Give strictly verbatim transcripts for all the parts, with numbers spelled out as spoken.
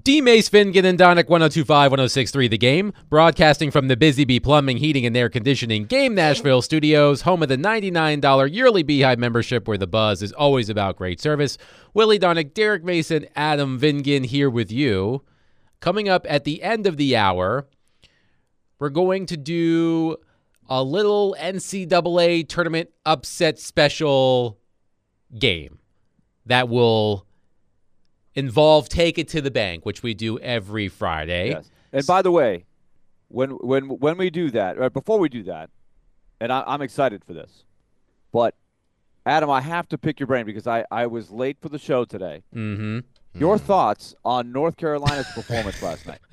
D. Mace, Finnegan, and Donick, one oh two point five, one oh six point three The Game, broadcasting from the Busy Bee Plumbing, Heating, and Air Conditioning Game Nashville studios, home of the ninety-nine dollars yearly Beehive membership where the buzz is always about great service. Willie Donick, Derek Mason, Adam Vingan here with you. Coming up at the end of the hour, we're going to do a little N C double A tournament upset special game that will involve Take It to the Bank, which we do every Friday. Yes. And by the way, when when when we do that, or before we do that, and I, I'm excited for this, but Adam, I have to pick your brain because I, I was late for the show today. Mm-hmm. Your thoughts on North Carolina's performance last night?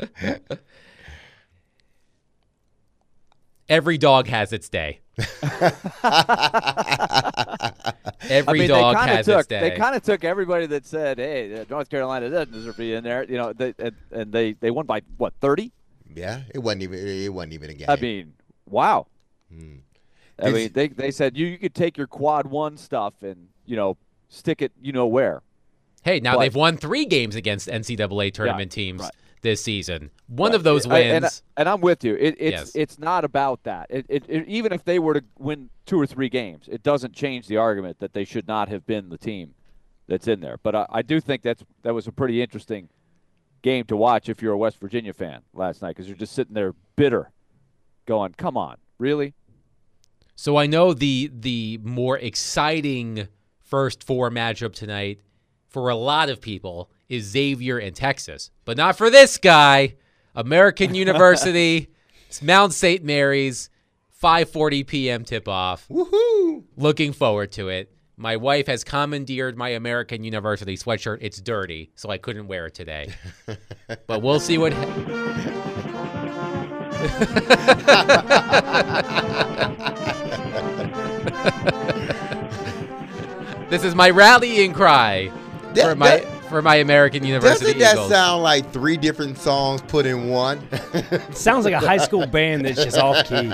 Every dog has its day. Every I mean, dog they has took, its day. They kind of took everybody that said, "Hey, North Carolina doesn't deserve to be in there," you know, they, and, and they they won by what, thirty? Yeah, it wasn't even it wasn't even a game. I mean, wow. Hmm. I mean, they they said you, you could take your quad one stuff and you know stick it you know where. Hey, now but, they've won three games against N C double A tournament yeah, teams right. this season. One right. of those I, and, wins. and I'm with you. It, it's yes. it's not about that. It, it, it, even if they were to win two or three games, it doesn't change the argument that they should not have been the team that's in there. But I, I do think that's that was a pretty interesting game to watch if you're a West Virginia fan last night because you're just sitting there bitter, going, "Come on, really?" So I know the the more exciting first four matchup tonight for a lot of people is Xavier and Texas, but not for this guy. American University, it's Mount Saint Mary's, five forty p.m. tip-off. Woohoo! Looking forward to it. My wife has commandeered my American University sweatshirt. It's dirty, so I couldn't wear it today. But we'll see what... This is my rallying cry That, for my that, for my American University doesn't that Eagles. sound like three different songs put in one? Sounds like a high school band that's just off key.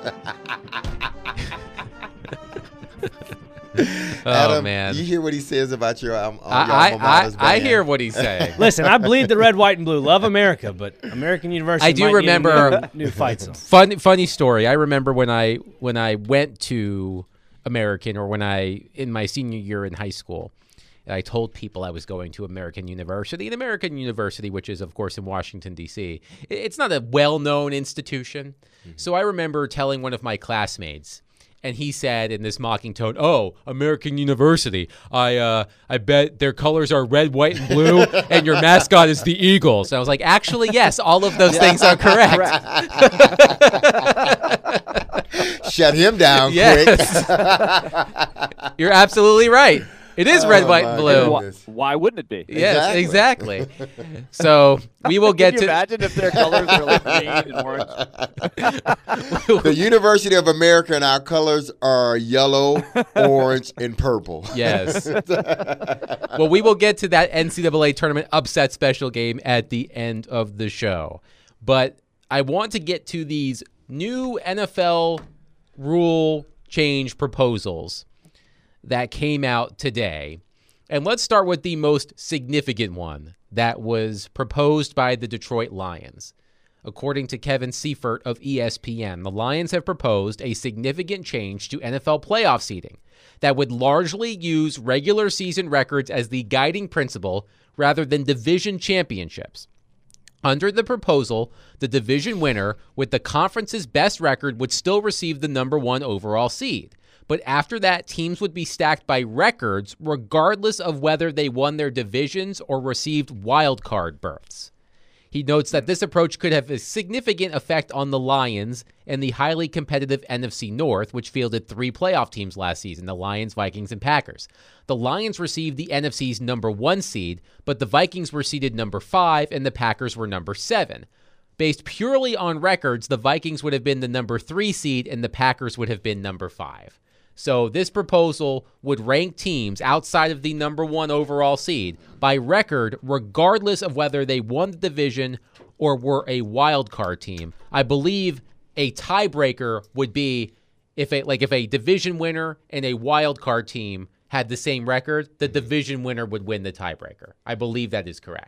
Oh, Adam, man. you hear what he says about your, um, your I, alma I, mater's I, I band? hear what he's saying. Listen, I bleed the red, white, and blue. Love America, but American University. I do might remember- need a new, new fight song. Fun, funny story. I remember when I when I went to American, or when I in my senior year in high school, and I told people I was going to American University. And American University, which is of course in Washington D C, it's not a well-known institution. Mm-hmm. So I remember telling one of my classmates, and he said in this mocking tone, "Oh, American University. I uh, I bet their colors are red, white, and blue, and your mascot is the Eagles." And I was like, "Actually, yes, all of those things are correct." Shut him down Yes. quick. You're absolutely right. It is Oh, red, white, my and blue. Why, goodness. why wouldn't it be? Yes, exactly. So we will get Can you to. imagine if their colors were like green and orange? The University of America and our colors are yellow, orange, and purple. Yes. Well, we will get to that N C double A tournament upset special game at the end of the show. But I want to get to these new N F L rule change proposals that came out today. And let's start with the most significant one that was proposed by the Detroit Lions. According to Kevin Seifert of E S P N, the Lions have proposed a significant change to N F L playoff seeding that would largely use regular season records as the guiding principle rather than division championships. Under the proposal, the division winner with the conference's best record would still receive the number one overall seed. But after that, teams would be stacked by records regardless of whether they won their divisions or received wild card berths. He notes that this approach could have a significant effect on the Lions and the highly competitive N F C North, which fielded three playoff teams last season, the Lions, Vikings, and Packers. The Lions received the N F C's number one seed, but the Vikings were seeded number five and the Packers were number seven. Based purely on records, the Vikings would have been the number three seed and the Packers would have been number five. So this proposal would rank teams outside of the number one overall seed by record, regardless of whether they won the division or were a wild card team. I believe a tiebreaker would be if a like if a division winner and a wild card team had the same record, the division winner would win the tiebreaker. I believe that is correct.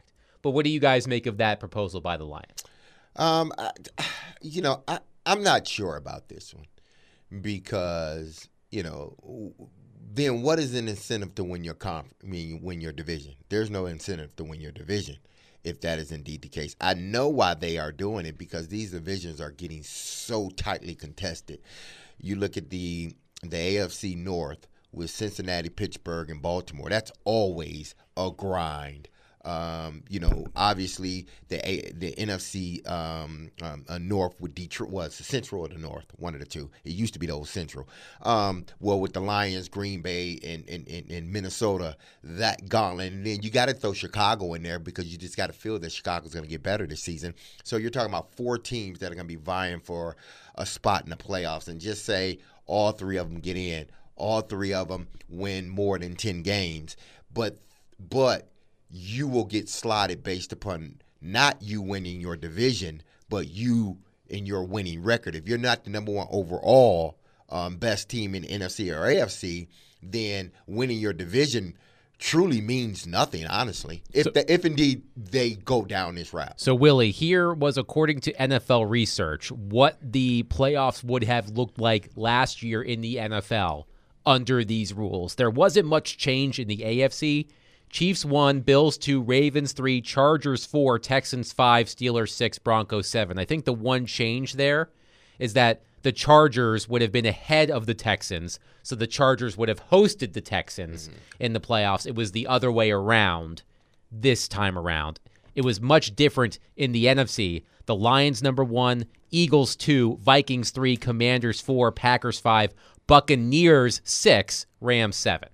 But what do you guys make of that proposal by the Lions? Um, I, you know, I, I'm not sure about this one because, you know, then what is an incentive to win your conf- I mean, win your division? There's no incentive to win your division if that is indeed the case. I know why they are doing it because these divisions are getting so tightly contested. You look at the the A F C North with Cincinnati, Pittsburgh, and Baltimore. That's always a grind. Um, you know, obviously the A, the N F C um, um, uh, North with Detroit was the Central or the North, one of the two. It used to be the old Central. Um, well, with the Lions, Green Bay, and, and, and, and Minnesota, that gauntlet. And then you got to throw Chicago in there because you just got to feel that Chicago's going to get better this season. So you're talking about four teams that are going to be vying for a spot in the playoffs, and just say all three of them get in, all three of them win more than ten games, but but. you will get slotted based upon not you winning your division, but you in your winning record. If you're not the number one overall um, best team in N F C or A F C, then winning your division truly means nothing, honestly, if, so, the, if indeed they go down this route. So, Willie, here was, according to N F L research, what the playoffs would have looked like last year in the N F L under these rules. There wasn't much change in the A F C. Chiefs one, Bills two, Ravens three, Chargers four, Texans five, Steelers six, Broncos seven. I think the one change there is that the Chargers would have been ahead of the Texans, so the Chargers would have hosted the Texans mm-hmm. in the playoffs. It was the other way around this time around. It was much different in the N F C. The Lions number one, Eagles two, Vikings three, Commanders four, Packers five, Buccaneers six, Rams seven.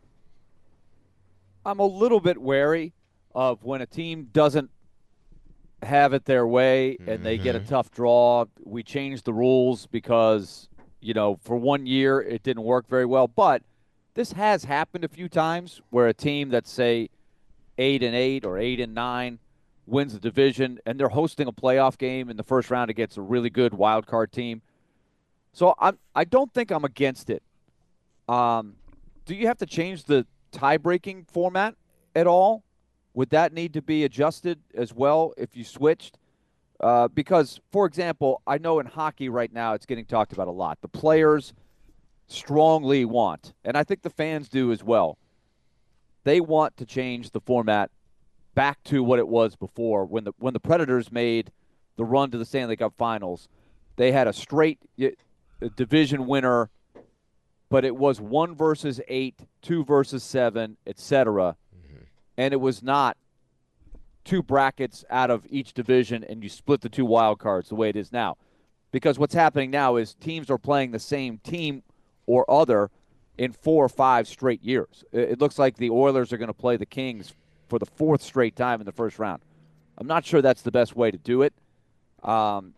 I'm a little bit wary of when a team doesn't have it their way and mm-hmm. they get a tough draw. We changed the rules because, you know, for one year it didn't work very well. But this has happened a few times where a team that's, say, eight and eight or eight and nine wins the division and they're hosting a playoff game in the first round against a really good wild card team. So I'm, I don't think I'm against it. Um, do you have to change the tie-breaking format at all? Would that need to be adjusted as well if you switched? Uh, because, for example, I know in hockey right now it's getting talked about a lot. The players strongly want, and I think the fans do as well, they want to change the format back to what it was before. When the when the Predators made the run to the Stanley Cup Finals, they had a straight a division winner, but it was one versus eight, two versus seven, et cetera. Mm-hmm. And it was not two brackets out of each division and you split the two wild cards the way it is now. Because what's happening now is teams are playing the same team or other in four or five straight years. It looks like the Oilers are going to play the Kings for the fourth straight time in the first round. I'm not sure that's the best way to do it. Um,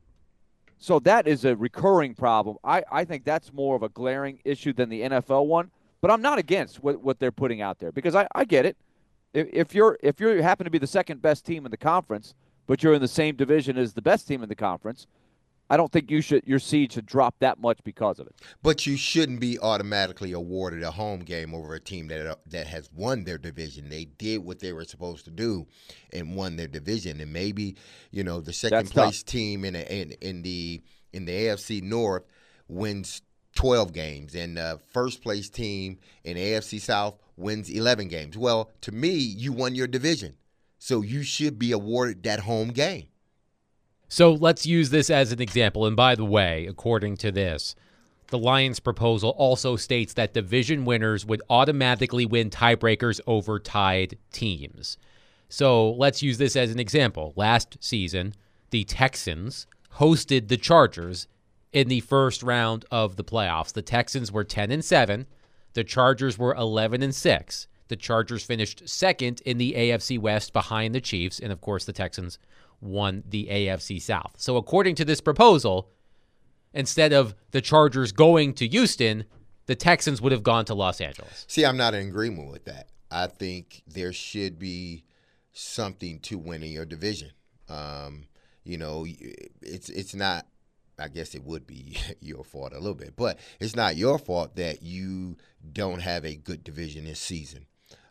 So that is a recurring problem. I, I think that's more of a glaring issue than the N F L one. But I'm not against what, what they're putting out there because I, I get it. If, if you're if you happen to be the second best team in the conference, but you're in the same division as the best team in the conference, I don't think you should your seed should drop that much because of it. But you shouldn't be automatically awarded a home game over a team that that has won their division. They did what they were supposed to do and won their division. And maybe, you know, the second That's place tough. team in, a, in in the in the A F C North wins twelve games, and the first place team in A F C South wins eleven games. Well, to me, you won your division, so you should be awarded that home game. So let's use this as an example. And by the way, according to this, the Lions proposal also states that division winners would automatically win tiebreakers over tied teams. So let's use this as an example. Last season, the Texans hosted the Chargers in the first round of the playoffs. The Texans were ten and seven. The Chargers were eleven and six. The Chargers finished second in the A F C West behind the Chiefs. And of course, the Texans won the A F C South. So according to this proposal, instead of the Chargers going to Houston, the Texans would have gone to Los Angeles. See, I'm not in agreement with that. I think there should be something to winning your division. Um, you know, it's it's not, I guess it would be your fault a little bit, but it's not your fault that you don't have a good division this season.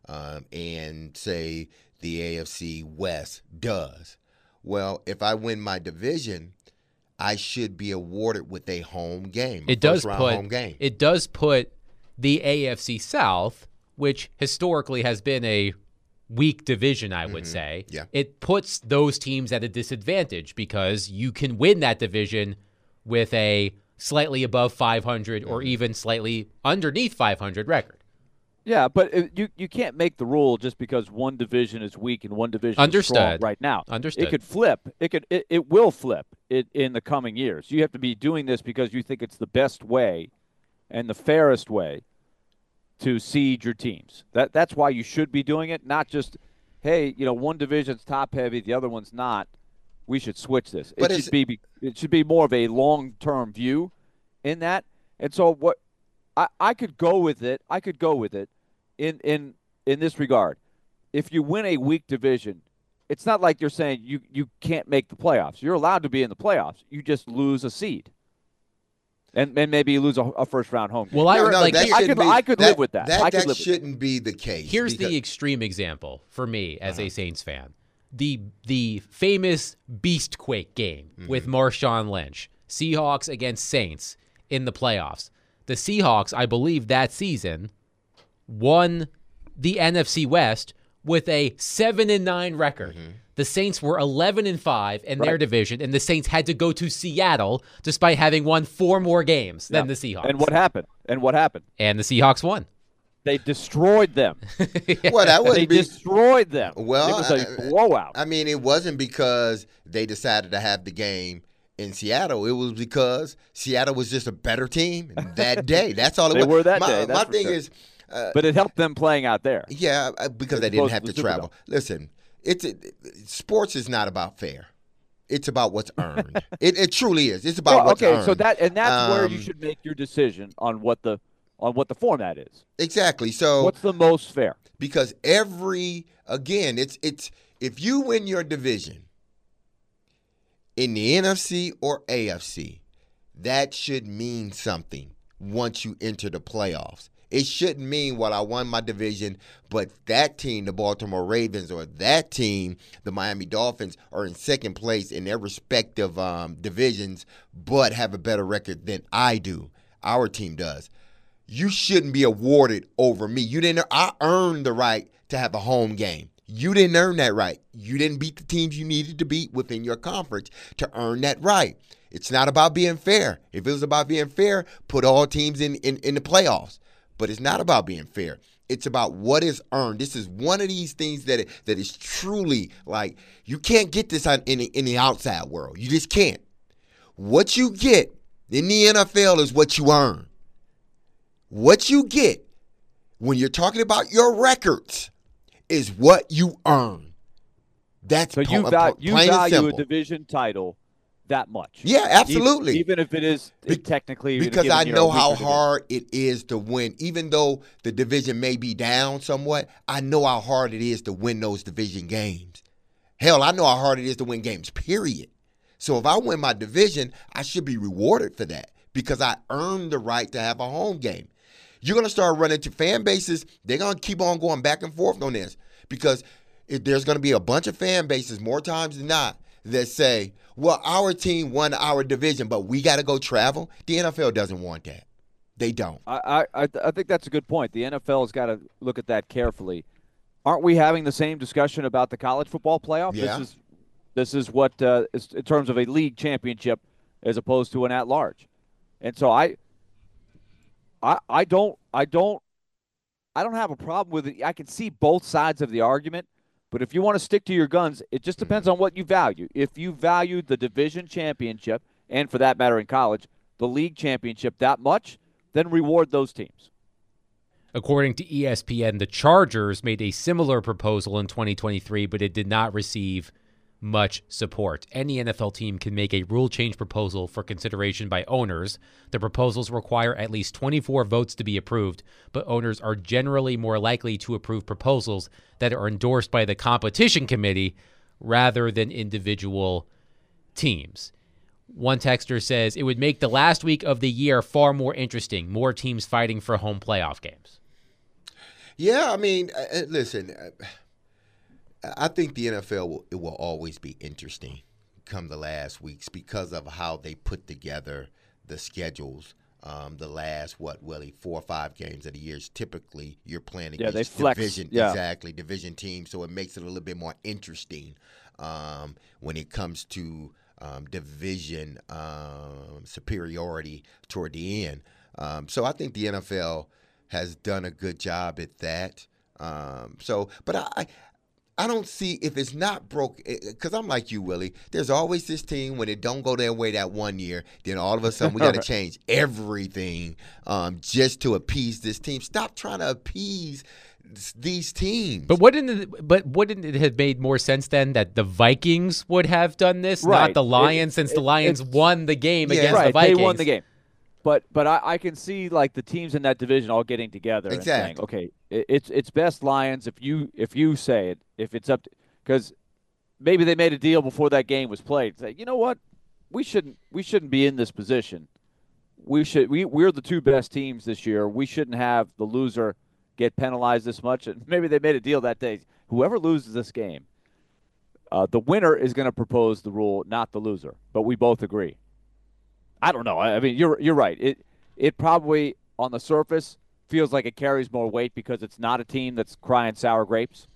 um, and say the A F C West does. Well, if I win my division, I should be awarded with a home game. It does round put home game. It does put the A F C South, which historically has been a weak division, I would Mm-hmm. say. Yeah. It puts those teams at a disadvantage because you can win that division with a slightly above five hundred or Mm-hmm. even slightly underneath five hundred record. Yeah, but it, you you can't make the rule just because one division is weak and one division Understood. is strong right now. Understood. It could flip. It could. It, it will flip it in the coming years. You have to be doing this because you think it's the best way and the fairest way to seed your teams. That that's why you should be doing it, not just, hey, you know, one division's top heavy, the other one's not. We should switch this. But It is should be it should be more of a long-term view in that. And so what I, I could go with it. I could go with it in in in this regard. If you win a weak division, it's not like you're saying you you can't make the playoffs. You're allowed to be in the playoffs. You just lose a seed. And, and maybe you lose a, a first round home game. Well, I No, no, like that here- I shouldn't could- be- I could live with that. That, I could that live with shouldn't be the case. Here's because- the extreme example for me as Uh-huh. a Saints fan. The the famous Beastquake game Mm-hmm. with Marshawn Lynch, Seahawks against Saints in the playoffs. The Seahawks, I believe that season, won the N F C West with a seven and nine record. Mm-hmm. The Saints were eleven and five in their Right. division, and the Saints had to go to Seattle despite having won four more games than Yeah. the Seahawks. And what happened? And what happened? And the Seahawks won. They destroyed them. well, that They wouldn't be. destroyed them. Well, it was a I- blowout. I mean, it wasn't because they decided to have the game in Seattle. It was because Seattle was just a better team that day. That's all it They was. were that my, day, that's My for thing sure. is, uh, but it helped them playing out there. yeah, uh, because As they didn't opposed have to to the travel. Listen, it's it, sports is not about fair. It's about what's earned. it, it truly is. It's about Well, what's okay, earned. so that and that's where you Um, should make your decision on what the on what the format is. Exactly. So What's the most fair? because every again, it's it's if you win your division in the N F C or A F C, that should mean something once you enter the playoffs. It shouldn't mean, well, I won my division, but that team, the Baltimore Ravens, or that team, the Miami Dolphins, are in second place in their respective um, divisions, but have a better record than I do. Our team does. You shouldn't be awarded over me. You didn't. I earned the right to have a home game. You didn't earn that right. You didn't beat the teams you needed to beat within your conference to earn that right. It's not about being fair. If it was about being fair, put all teams in, in, in the playoffs. But it's not about being fair. It's about what is earned. This is one of these things that that is truly like you can't get this on, in the, in the outside world. You just can't. What you get in the N F L is what you earn. What you get when you're talking about your records is what you earn. That's So you, pl- val- pl- you plain and value a simple. division title that much. Yeah, absolutely. Even, even if it is Be- technically in a Because given I year know a how weaker division. hard it is to win. Even though the division may be down somewhat, I know how hard it is to win those division games. Hell, I know how hard it is to win games, period. So if I win my division, I should be rewarded for that because I earned the right to have a home game. You're going to start running to fan bases. They're going to keep on going back and forth on this because if there's going to be a bunch of fan bases more times than not that say, well, our team won our division, but we got to go travel. The N F L doesn't want that. They don't. I, I I think that's a good point. The N F L has got to look at that carefully. Aren't we having the same discussion about the college football playoff? Yeah. This is this is what uh, is in terms of a league championship as opposed to an at-large. And so I I I don't I don't I don't have a problem with it. I can see both sides of the argument, but if you want to stick to your guns, it just depends on what you value. If you value the division championship and for that matter in college, the league championship that much, then reward those teams. According to E S P N, the Chargers made a similar proposal in twenty twenty-three, but it did not receive much support. Any N F L team can make a rule change proposal for consideration by owners. The proposals require at least twenty-four votes to be approved, but owners are generally more likely to approve proposals that are endorsed by the competition committee rather than individual teams. One texter says it would make the last week of the year far more interesting, more teams fighting for home playoff games. Yeah, I mean, uh, listen, uh, I think the N F L will, it will always be interesting come the last weeks because of how they put together the schedules. Um, the last, what, Willie, four or five games of the years, typically you're playing against yeah, they flex. division, Yeah. exactly, division teams, so it makes it a little bit more interesting um, when it comes to um, division um, superiority toward the end. Um, so I think the N F L has done a good job at that. Um, so, but I, I don't see if it's not broke, because I'm like you, Willie. There's always this team when it don't go their way that one year, then all of a sudden we got to change everything um, just to appease this team. Stop trying to appease these teams. But wouldn't it, but wouldn't it have made more sense then that the Vikings would have done this, Right. not the Lions, It- since it- the Lions it's- won the game Yeah. against Right, the Vikings? they won the game. But but I, I can see like the teams in that division all getting together and saying, Exactly. okay, it, it's it's best Lions if you if you say it, if it's up to, because maybe they made a deal before that game was played. Say, you know what, we shouldn't we shouldn't be in this position. We should we we're the two best teams this year. We shouldn't have the loser get penalized this much. And maybe they made a deal that day. Whoever loses this game, uh, the winner is going to propose the rule, not the loser. But we both agree. I don't know. I I mean, you're you're right. It it probably on the surface feels like it carries more weight because it's not a team that's crying sour grapes.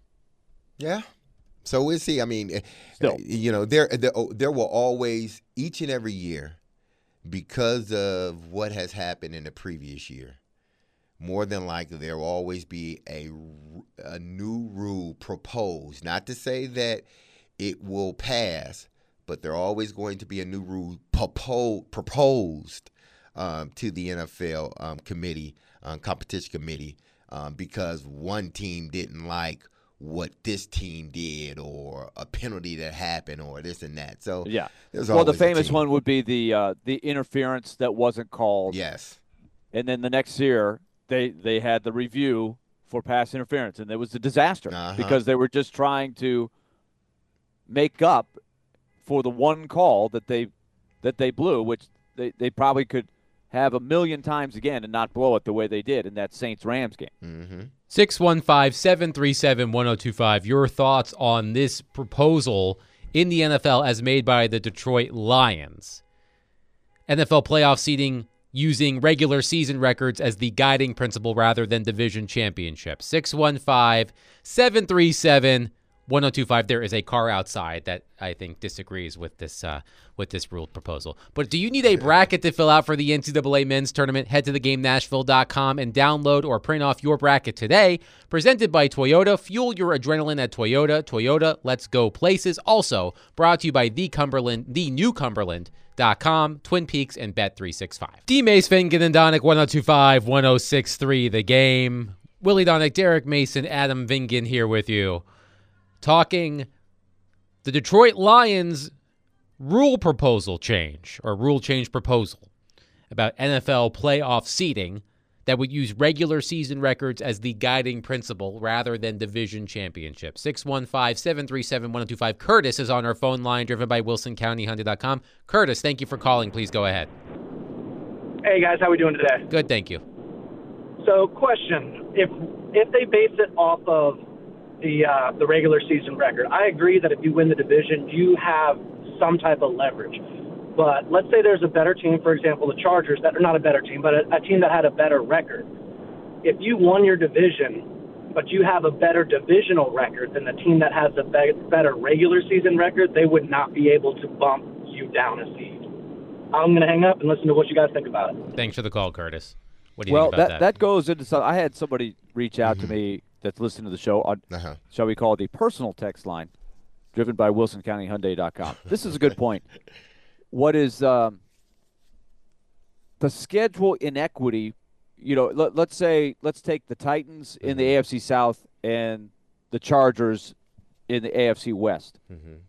Yeah. So we'll see. I mean, eh, Still. you know, there, there there will always, each and every year, because of what has happened in the previous year, more than likely there will always be a, a new rule proposed. Not to say that it will pass, but there always going to be a new rule propo- proposed um, to the N F L um, committee, um, competition committee, um, because one team didn't like what this team did, or a penalty that happened, or this and that. So Yeah. there's Well, the always a famous team. one would be the uh, the interference that wasn't called. Yes. And then the next year they they had the review for pass interference, and it was a disaster Uh-huh. because they were just trying to make up for the one call that they that they blew, which they, they probably could have a million times again and not blow it the way they did in that Saints-Rams game. Mm-hmm. six one five, seven three seven, one oh two five. Your thoughts on this proposal in the N F L as made by the Detroit Lions. N F L playoff seeding using regular season records as the guiding principle rather than division championships. six one five, seven three seven, one oh two five. There is a car outside that I think disagrees with this uh, with this rule proposal. But do you need a bracket to fill out for the N C double A men's tournament? Head to the game nashville dot com and download or print off your bracket today. Presented by Toyota. Fuel your adrenaline at Toyota. Toyota, let's go places. Also brought to you by the Cumberland, the new Cumberland. Dot com, Twin Peaks, and Bet three sixty-five. D. Mace, Finken, and Donick, one oh two five, one oh six three, The Game. Willie Donick, Derek Mason, Adam Vingan here with you. Talking the Detroit Lions rule proposal change, or rule change proposal, about N F L playoff seeding that would use regular season records as the guiding principle rather than division championships. six one five, seven three seven, one oh two five. Curtis is on our phone line, driven by wilson county hyundai dot com. Curtis, thank you for calling. Please go ahead. Hey guys, how we doing today? Good, thank you. So, question: If if they base it off of the uh, the regular season record, I agree that if you win the division, you have some type of leverage. But let's say there's a better team, for example, the Chargers, that are not a better team, but a, a team that had a better record. If you won your division, but you have a better divisional record than the team that has a be- better regular season record, they would not be able to bump you down a seed. I'm going to hang up and listen to what you guys think about it. Thanks for the call, Curtis. What do you Well, think about that, that? that goes into some. I had somebody reach out to me that's listening to the show on, Uh-huh. shall we call it, the personal text line, driven by wilson county hyundai dot com. This is a good point. What is um, the schedule inequity? You know, let, let's say let's take the Titans in the A F C South and the Chargers in the A F C West.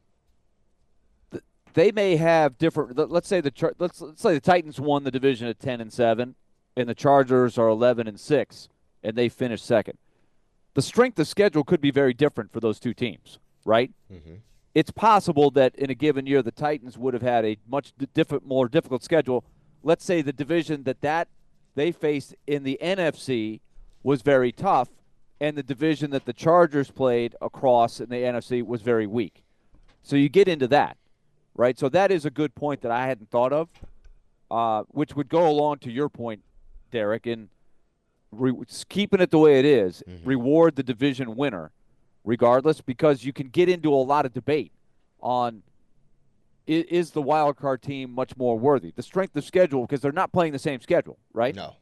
Th- They may have different. let- Let's say the Char- let's let's say the Titans won the division at ten and seven, and the Chargers are eleven and six, and they finish second. The strength of schedule could be very different for those two teams, right? It's possible that in a given year the Titans would have had a much di- diff- more difficult schedule. Let's say the division that, that they faced in the N F C was very tough, and the division that the Chargers played across in the N F C was very weak. So you get into that, right? So that is a good point that I hadn't thought of, uh, which would go along to your point, Derek, in re- keeping it the way it is, mm-hmm. reward the division winner regardless, because you can get into a lot of debate on is, is the wild card team much more worthy? The strength of schedule, because they're not playing the same schedule, right? No.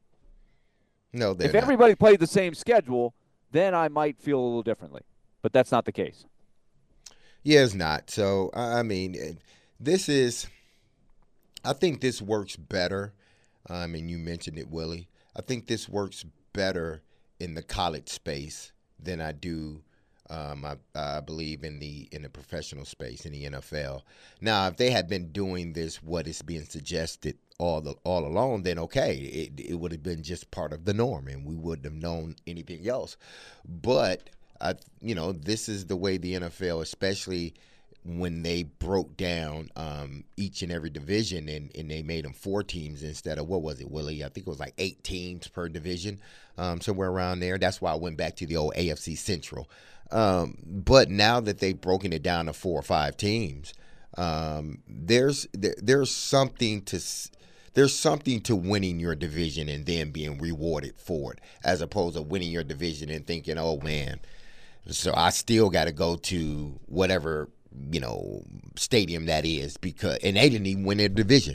No, they're If not. everybody played the same schedule, then I might feel a little differently. But that's not the case. Yeah, it's not. So, I mean, this is – I think this works better. Um, and you mentioned it, Willie. I think this works better in the college space than I do, um, I, I believe, in the in the professional space, in the N F L. Now, if they had been doing this, what is being suggested all the, all along, then okay, it, it would have been just part of the norm, and we wouldn't have known anything else. But – I, you know, this is the way the N F L, especially when they broke down um, each and every division and, and they made them four teams instead of, what was it, Willie? I think it was like eight teams per division, um, somewhere around there. That's why I went back to the old A F C Central. Um, but now that they've broken it down to four or five teams, um, there's there, there's something to there's something to winning your division and then being rewarded for it, as opposed to winning your division and thinking, oh man, so I still got to go to whatever, you know, stadium that is, because, and they didn't even win their division.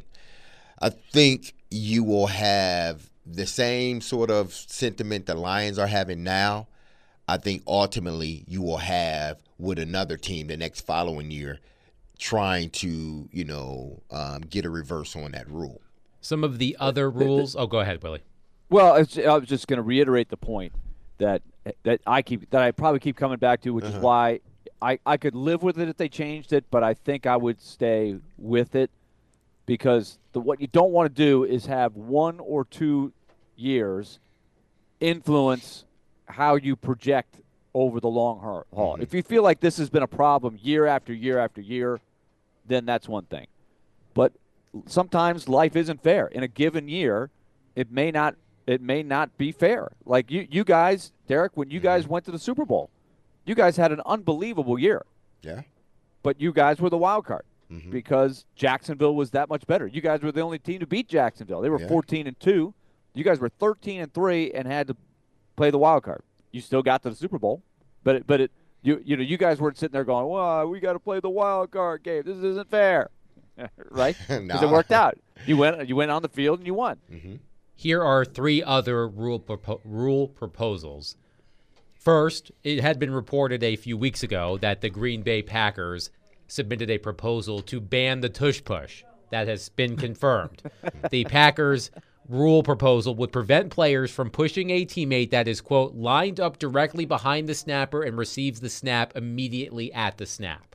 I think you will have the same sort of sentiment the Lions are having now. I think ultimately you will have with another team the next following year trying to, you know, um, get a reverse on that rule. Some of the other rules. Oh, go ahead, Willie. Well, I was just going to reiterate the point that that I keep that I probably keep coming back to, which uh-huh. is why I, I could live with it if they changed it, but I think I would stay with it, because the, what you don't want to do is have one or two years influence how you project over the long haul. Mm-hmm. If you feel like this has been a problem year after year after year, then that's one thing. But sometimes life isn't fair. In a given year, it may not It may not be fair. Like you, you guys, Derek, when you guys went to the Super Bowl, you guys had an unbelievable year. Yeah. But you guys were the wild card mm-hmm. because Jacksonville was that much better. You guys were the only team to beat Jacksonville. They were yeah. fourteen and two. You guys were thirteen and three and had to play the wild card. You still got to the Super Bowl, but it, but it, you you know you guys weren't sitting there going, "Well, we got to play the wild card game. This isn't fair," right? Because no. it worked out. You went you went on the field and you won. Mm-hmm. Here are three other rule propo- rule proposals. First, it had been reported a few weeks ago that the Green Bay Packers submitted a proposal to ban the tush push. That has been confirmed. The Packers' rule proposal would prevent players from pushing a teammate that is, quote, lined up directly behind the snapper and receives the snap immediately at the snap.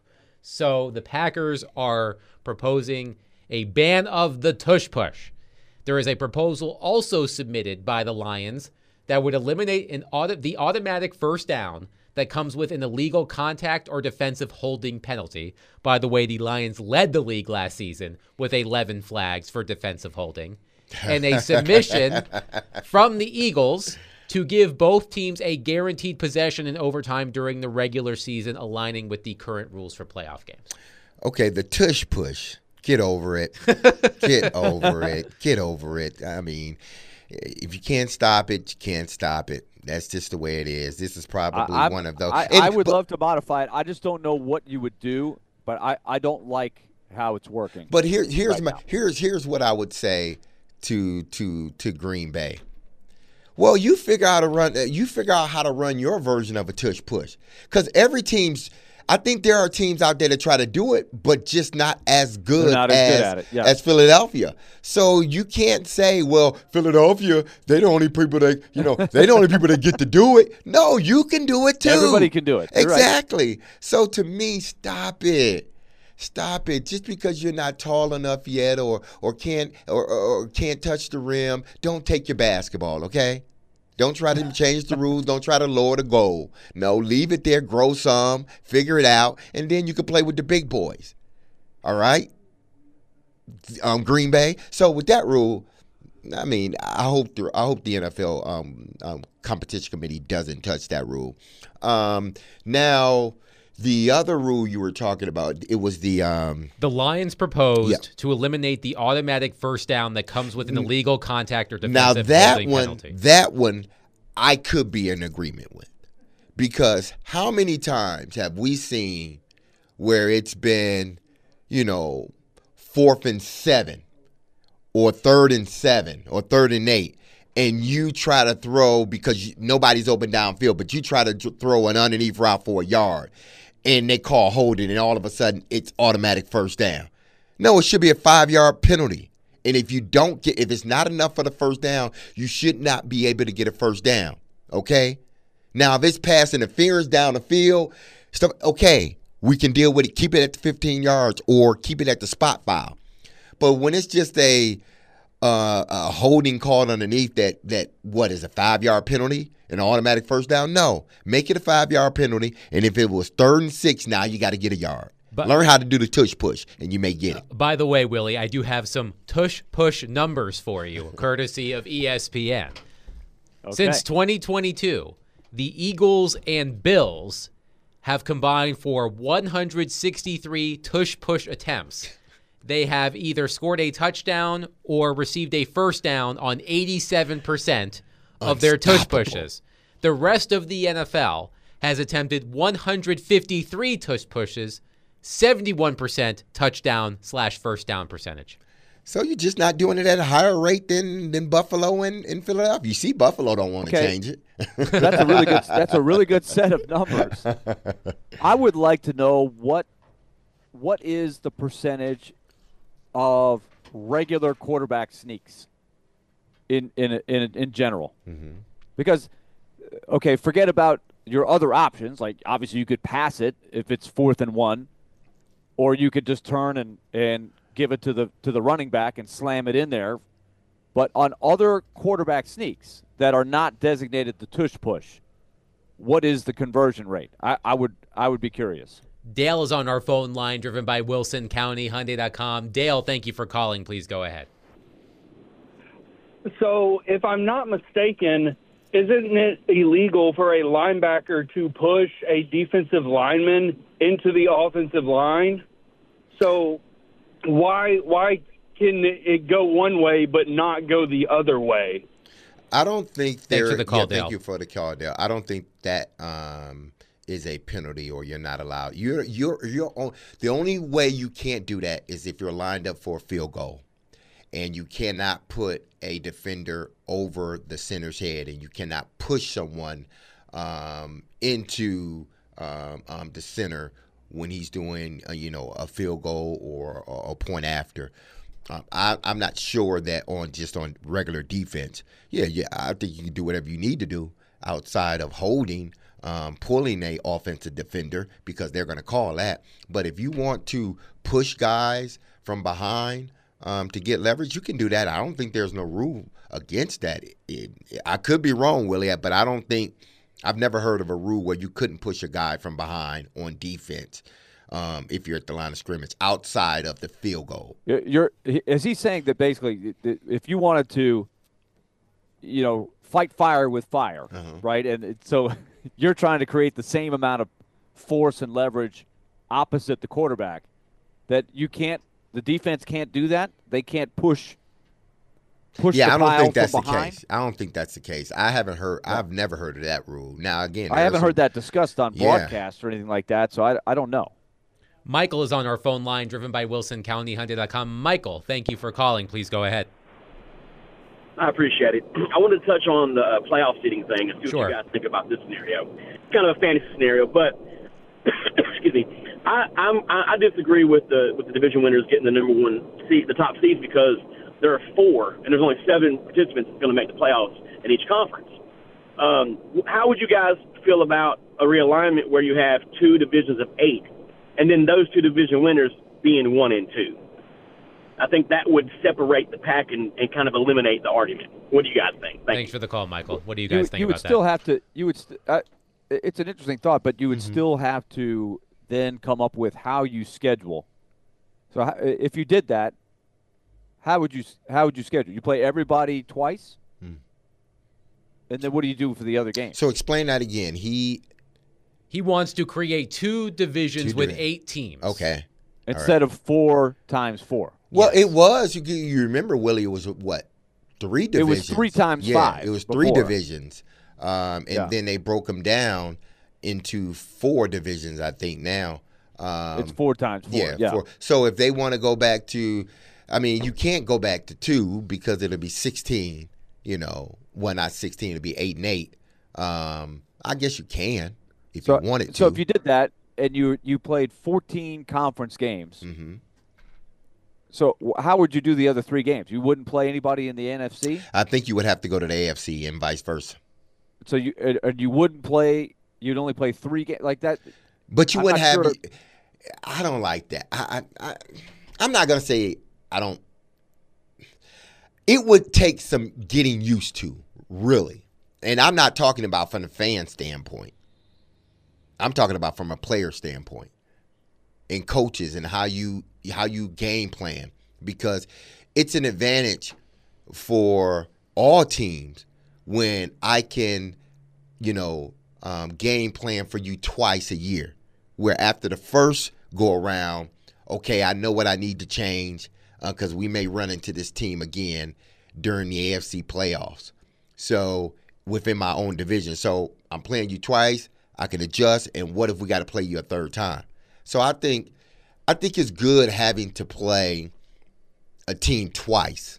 So the Packers are proposing a ban of the tush push. There is a proposal also submitted by the Lions that would eliminate an auto- the automatic first down that comes with an illegal contact or defensive holding penalty. By the way, the Lions led the league last season with eleven flags for defensive holding. And a submission from the Eagles to give both teams a guaranteed possession in overtime during the regular season, aligning with the current rules for playoff games. Okay, the tush push. Get over it. Get over it. Get over it. I mean, if you can't stop it, you can't stop it. That's just the way it is. This is probably I, one of those. I, and, I would but, love to modify it. I just don't know what you would do, but I, I don't like how it's working. But here, here's right my now. here's here's what I would say to to to Green Bay. Well, you figure out to run. You figure out how to run your version of a tush push, because every team's. I think there are teams out there that try to do it, but just not as good, not as, as, good at it. Yeah. as Philadelphia. So you can't say, well, Philadelphia, they the only people that, you know, they the only people that get to do it. No, you can do it too. Everybody can do it. You're exactly. Right. So to me, stop it. Stop it. Just because you're not tall enough yet or or can't or, or, or can't touch the rim, don't take your basketball, okay? Don't try to change the rules. Don't try to lower the goal. No, leave it there, grow some, figure it out, and then you can play with the big boys. All right? Um, Green Bay. So with that rule, I mean, I hope the I hope the N F L um, um, competition committee doesn't touch that rule. Um, now, the other rule you were talking about, it was the um, The Lions proposed Yeah. to eliminate the automatic first down that comes with an illegal contact or now defensive that holding one penalty. that one I could be in agreement with, because how many times have we seen where it's been, you know, fourth and seven, or third and seven, or third and eight, and you try to throw because you, nobody's open downfield, but you try to th- throw an underneath route for a yard, and they call holding, and all of a sudden it's automatic first down. No, it should be a five-yard penalty. And if you don't get, if it's not enough for the first down, you should not be able to get a first down. Okay? Now, if it's pass interference down the field, stuff, okay, we can deal with it. Keep it at the fifteen yards or keep it at the spot foul. But when it's just a uh, a holding called underneath that, that what is a five-yard penalty, an automatic first down? No. Make it a five-yard penalty, and if it was third and six, now you got to get a yard. But- Learn how to do the tush push, and you may get it. By the way, Willie, I do have some tush push numbers for you, courtesy of E S P N. Okay. Since twenty twenty-two, the Eagles and Bills have combined for one hundred sixty-three tush push attempts. They have either scored a touchdown or received a first down on eighty-seven percent of their tush Unstoppable. pushes. The rest of the N F L has attempted one hundred fifty-three tush pushes, seventy-one percent touchdown slash first down percentage. So you're just not doing it at a higher rate than than Buffalo and, and Philadelphia. You see, Buffalo don't want to Okay. change it. That's a really good. That's a really good set of numbers. I would like to know what what is the percentage of regular quarterback sneaks in in in in general, Mm-hmm. because okay, forget about your other options. Like obviously you could pass it if it's fourth and one, or you could just turn and and give it to the to the running back and slam it in there. But on other quarterback sneaks that are not designated the tush push, what is the conversion rate? I, I would I would be curious. Dale is on our phone line, driven by Wilson County Hyundai dot com. Dale, thank you for calling. Please go ahead. So, if I'm not mistaken, isn't it illegal for a linebacker to push a defensive lineman into the offensive line? So, why why can it go one way but not go the other way? I don't think there. for the call, yeah, Dale. Thank you for the call, Dale. I don't think that um, is a penalty, or you're not allowed. You're you're you're on, the only way you can't do that is if you're lined up for a field goal, and you cannot put a defender over the center's head, and you cannot push someone um, into um, um, the center when he's doing uh, you know a field goal or, or a point after. Um, I, I'm not sure that on just on regular defense. Yeah, yeah, I think you can do whatever you need to do outside of holding, um, pulling a offensive defender, because they're going to call that. But if you want to push guys from behind um, to get leverage, you can do that. I don't think there's no rule against that. It, it, I could be wrong, Willie, but I don't think I've never heard of a rule where you couldn't push a guy from behind on defense. Um, if you're at the line of scrimmage outside of the field goal. You're, you're is he saying that basically if you wanted to, you know, fight fire with fire, Uh-huh. right? And it, so you're trying to create the same amount of force and leverage opposite the quarterback, that you can't, the defense can't do that. They can't push. Push Yeah, the I don't pile think that's from the behind. case. I don't think that's the case. I haven't heard. I've never heard of that rule. Now again, I there's haven't some- heard that discussed on Yeah. broadcast or anything like that, so I, I don't know. Michael is on our phone line, driven by Wilson County Hyundai dot com. Michael, thank you for calling. Please go ahead. I appreciate it. I wanted to touch on the uh, playoff seeding thing and see Sure. what you guys think about this scenario. It's kind of a fantasy scenario, but excuse me, I, I'm, I I disagree with the with the division winners getting the number one seed, the top seeds, because there are four and there's only seven participants that's going to make the playoffs in each conference. Um, how would you guys feel about a realignment where you have two divisions of eight, and then those two division winners being one and two? I think that would separate the pack and, and kind of eliminate the argument. What do you guys think? Thank Thanks you. for the call, Michael. What do you You, guys think you would about still that? have to. You would. St- uh, it's an interesting thought, but you would Mm-hmm. still have to then come up with how you schedule. So how, if you did that, how would you how would you schedule? You play everybody twice, Hmm. and then what do you do for the other games? So explain that again. He He wants to create two divisions Two with divi- eight teams. okay. Instead of four times four. Well, it was. You you remember Willie, it was what? Three It divisions. was three times yeah, five It was three before. divisions. Um, and Yeah. then they broke them down into four divisions, I think now. Um, It's four times four. yeah, Yeah. four. So if they want to go back to, I mean, you can't go back to two because it'll be sixteen, you know. Well, not sixteen, it'll be eight and eight. Um, I guess you can if So, you wanted to. so if you did that and you you played fourteen conference games, hmm so wh- how would you do the other three games? You wouldn't play anybody in the N F C? I think you would have to go to the A F C and vice versa. So you and and you wouldn't play. You'd only play three games like that. But you I'm wouldn't not have. sure. I don't like that. I, I, I, I'm not gonna say I don't. It would take some getting used to, really, and I'm not talking about from the fan standpoint. I'm talking about from a player standpoint, and coaches and how you how you game plan, because it's an advantage for all teams when I can, you know, um, game plan for you twice a year. Where after the first go around, okay, I know what I need to change because uh, we may run into this team again during the A F C playoffs. So within my own division, so I'm playing you twice. I can adjust, and what if we got to play you a third time? So I think, I think it's good having to play a team twice.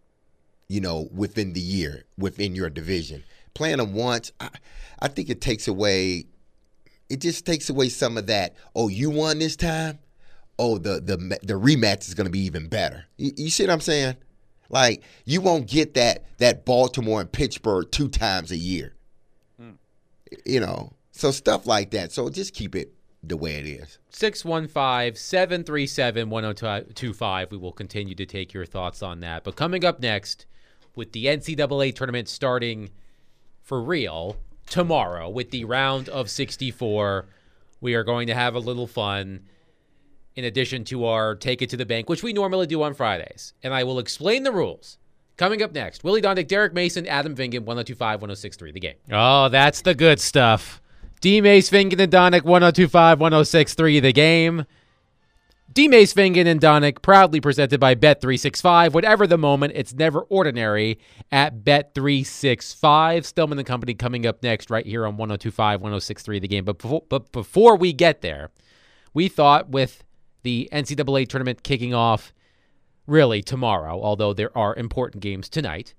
You know, within the year, within your division, playing them once, I, I think it takes away. It just takes away some of that. Oh, you won this time. Oh, the the the rematch is going to be even better. You, you see what I'm saying? Like you won't get that that Baltimore and Pittsburgh two times a year. Mm. You know, so stuff like that. So just keep it the way it is. six one five, seven three seven, one oh two five. We will continue to take your thoughts on that. But coming up next, with the N C double A tournament starting for real tomorrow with the round of sixty-four, we are going to have a little fun in addition to our Take It to the Bank, which we normally do on Fridays. And I will explain the rules. Coming up next, Willie Dondick, Derek Mason, Adam Vingan, one oh two five, one oh six three, the game. Oh, that's the good stuff. D-Mace, Vingan, and Donnick, one oh two five, one oh six three, the game. D-Mace, Vingan, and Donnick, proudly presented by Bet three sixty-five. Whatever the moment, it's never ordinary at Bet three sixty-five. Stillman and Company coming up next right here on one oh two five, one oh six three, the game. But before, but before we get there, we thought with the N C double A tournament kicking off really tomorrow, although there are important games tonight,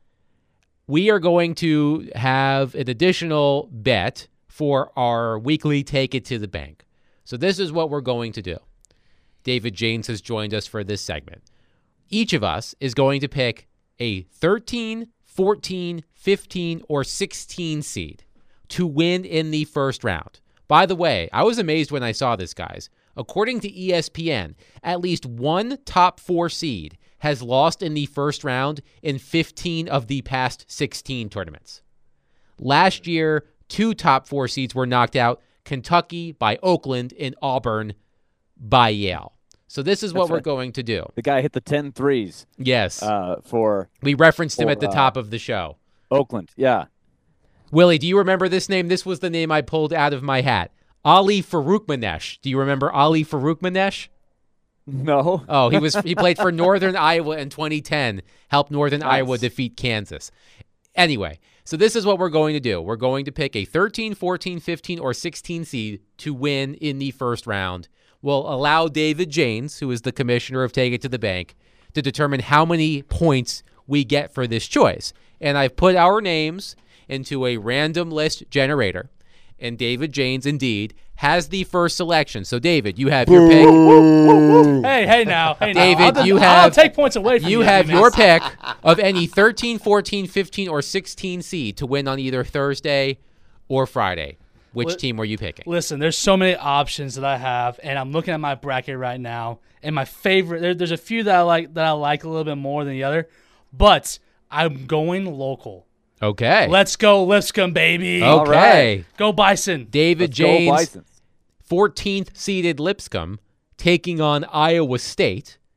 we are going to have an additional bet for our weekly Take It to the Bank. So this is what we're going to do. David James has joined us for this segment. Each of us is going to pick a thirteen, fourteen, fifteen, or sixteen seed to win in the first round. By the way, I was amazed when I saw this, guys. According to E S P N, at least one top four seed has lost in the first round in fifteen of the past sixteen tournaments. Last year, two top four seeds were knocked out, Kentucky by Oakland and Auburn by Yale. So this is what That's we're right. going to do. The guy hit the ten threes Yes. uh, for we referenced him for, at the uh, top of the show. Oakland. Yeah. Willie, do you remember this name? This was the name I pulled out of my hat. Ali Faroukmanesh. Do you remember Ali Faroukmanesh? No. Oh, he was he played for Northern Iowa in twenty ten, helped Northern Nice. Iowa defeat Kansas. Anyway, so this is what we're going to do. We're going to pick a thirteen, fourteen, fifteen, or sixteen seed to win in the first round. We'll allow David James, who is the commissioner of Take It to the Bank, to determine how many points we get for this choice. And I've put our names into a random list generator. And David James, indeed, has the first selection. So, David, you have your pick. Hey, hey now. Hey now. David, I'll, you I'll have- take points away from you. You have man. your pick of any thirteen, fourteen, fifteen, or sixteen seed to win on either Thursday or Friday. Which Li- team were you picking? Listen, there's so many options that I have, and I'm looking at my bracket right now. And my favorite, there, there's a few that I like that I like a little bit more than the other, but I'm going local. Okay. Let's go Lipscomb, baby. okay. All right. Go Bison. David Let's go James, Bisons. fourteenth seeded Lipscomb, taking on Iowa State.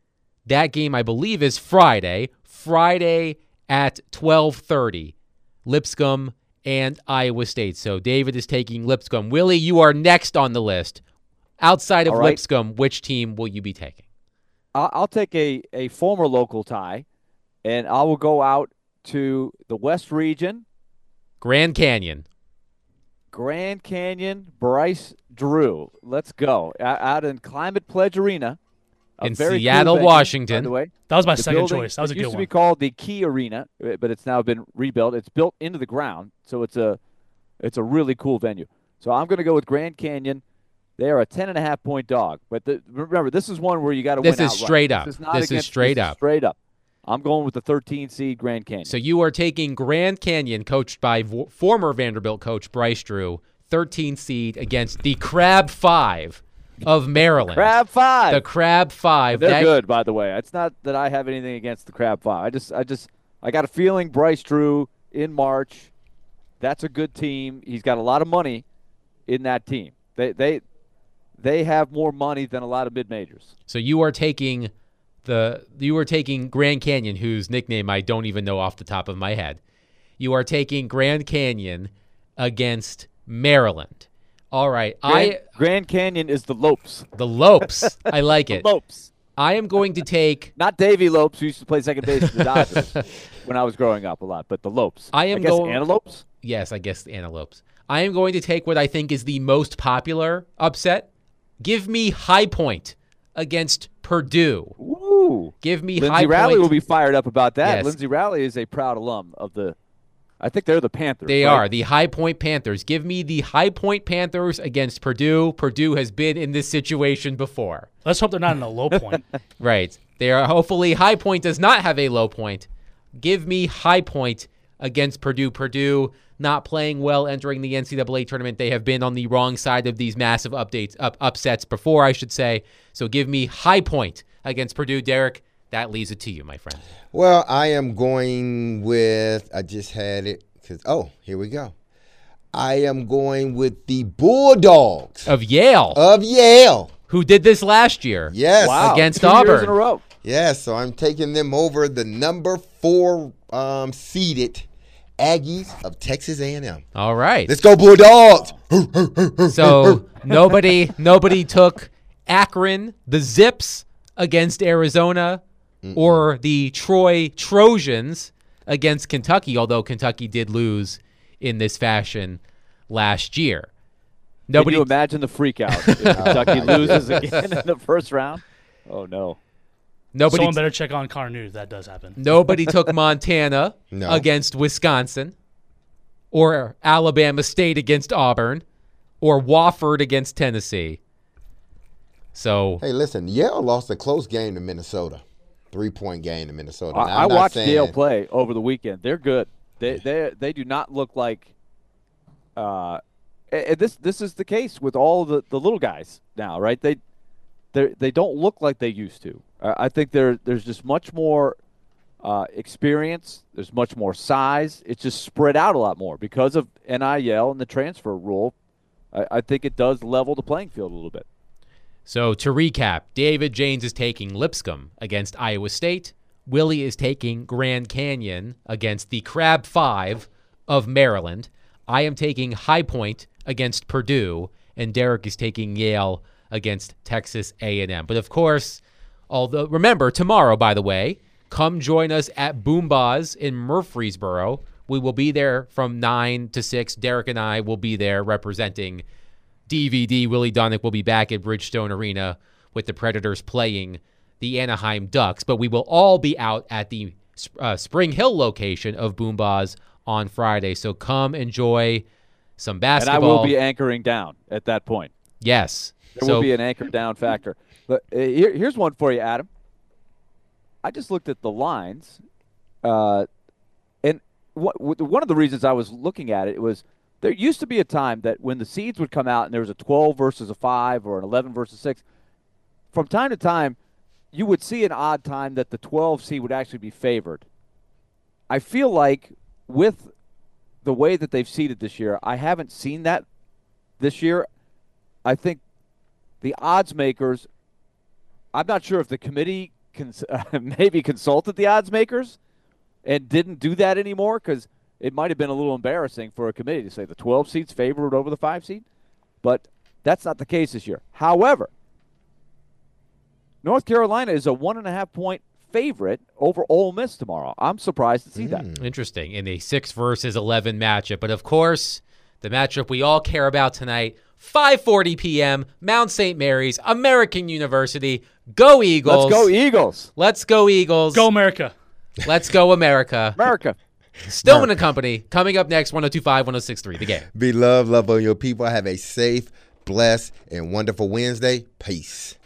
That game, I believe, is Friday. Friday at twelve thirty. Lipscomb and Iowa State. So David is taking Lipscomb. Willie, you are next on the list. Outside of right. Lipscomb, which team will you be taking? I'll, I'll take a, a former local tie, and I will go out to the West Region. Grand Canyon. Grand Canyon, Bryce Drew. Let's go. Out, out in Climate Pledge Arena. In very Seattle, cool venue, Washington. By the way. That was my The second building, choice. That was a it good used to one. be called the Key Arena, but it's now been rebuilt. It's built into the ground, so it's a it's a really cool venue. So I'm going to go with Grand Canyon. They are a ten and a half point dog. But the, remember, this is one where you got to win This is outright. straight up. This is, not This is against, straight this up. Is straight up. I'm going with the thirteen seed Grand Canyon. So you are taking Grand Canyon, coached by vo- former Vanderbilt coach Bryce Drew, thirteen seed against the Crab Five of Maryland. Crab Five. The Crab Five. They're That- good, by the way. It's not that I have anything against the Crab Five. I just, I just, I got a feeling Bryce Drew in March. That's a good team. He's got a lot of money in that team. They, they, they have more money than a lot of mid majors. So you are taking the you are taking Grand Canyon, whose nickname I don't even know off the top of my head. You are taking Grand Canyon against Maryland. All right, Grand, I Grand Canyon is the Lopes. the Lopes. I like it. Lopes. I am going to take. Not Davy Lopes, who used to play second base for the Dodgers when I was growing up a lot, but the Lopes. I am guess going- Antelopes? Yes, I guess the Antelopes. I am going to take what I think is the most popular upset. Give me High Point against Purdue. Ooh. Give me Lindsey High Rowley Point. will be fired up about that. Yes. Lindsey Rowley is a proud alum of the I think they're the Panthers. They right? are the High Point Panthers. Give me the High Point Panthers against Purdue. Purdue has been in this situation before. Let's hope they're not in a low point. Right. They are hopefully High Point does not have a low point. Give me High Point against Purdue. Purdue not playing well entering the N C double A tournament. They have been on the wrong side of these massive updates up upsets before, I should say. So give me High Point against Purdue. Derek, that leaves it to you, my friend. Well, I am going with, I just had it, because, oh, here we go. I am going with the Bulldogs Of Yale, of Yale. who did this last year. Yes. Wow. Against Two years Auburn. in a row. Yes, so I'm taking them over the number four um, seeded Aggies of Texas A and M. All right. Let's go Bulldogs. So nobody nobody took Akron, the Zips against Arizona, or the Troy Trojans against Kentucky, although Kentucky did lose in this fashion last year. Can Nobody you imagine the freak out if Kentucky loses again in the first round? Oh, no. nobody Someone better check on Car News. That does happen. nobody took Montana No. against Wisconsin, or Alabama State against Auburn, or Wofford against Tennessee. So Hey, listen, Yale lost a close game to Minnesota. Three-point game to Minnesota. Now, I, I I'm not watched saying- Yale play over the weekend. They're good. They they they do not look like. Uh, and this this is the case with all the, the little guys now, right? They they they don't look like they used to. Uh, I think there there's just much more uh, experience. There's much more size. It's just spread out a lot more because of N I L and the transfer rule. I, I think it does level the playing field a little bit. So to recap, David Janes is taking Lipscomb against Iowa State. Willie is taking Grand Canyon against the Crab Five of Maryland. I am taking High Point against Purdue, and Derek is taking Yale against Texas A and M. But of course, although remember tomorrow, by the way, come join us at Boombahs in Murfreesboro. We will be there from nine to six. Derek and I will be there representing D V D. Willie Donick will be back at Bridgestone Arena with the Predators playing the Anaheim Ducks, but we will all be out at the uh, Spring Hill location of Boombahs on Friday. So come enjoy some And basketball. I will be anchoring down at that point. Yes. There so will be an anchor down factor. But uh, here, here's one for you, Adam. I just looked at the lines, uh, and what, one of the reasons I was looking at it was there used to be a time that when the seeds would come out and there was a twelve versus a five or an eleven versus six, from time to time, you would see an odd time that the twelve seed would actually be favored. I feel like with the way that they've seeded this year, I haven't seen that this year. I think the odds makers, I'm not sure if the committee cons- uh, maybe consulted the odds makers and didn't do that anymore because it might have been a little embarrassing for a committee to say the twelve seed's favored over the five seed. But that's not the case this year. However, North Carolina is a one and a half point favorite over Ole Miss tomorrow. I'm surprised to see mm. that. Interesting. In a six versus eleven matchup. But of course, the matchup we all care about tonight, five forty p.m., Mount Saint Mary's, American University. Go Eagles. Let's go Eagles. Let's go Eagles. Go America. Let's go America. America. Stillman and Company coming up next, one oh two point five, one oh six point three, The Game. Be love, love on your people. Have a safe, blessed, and wonderful Wednesday. Peace.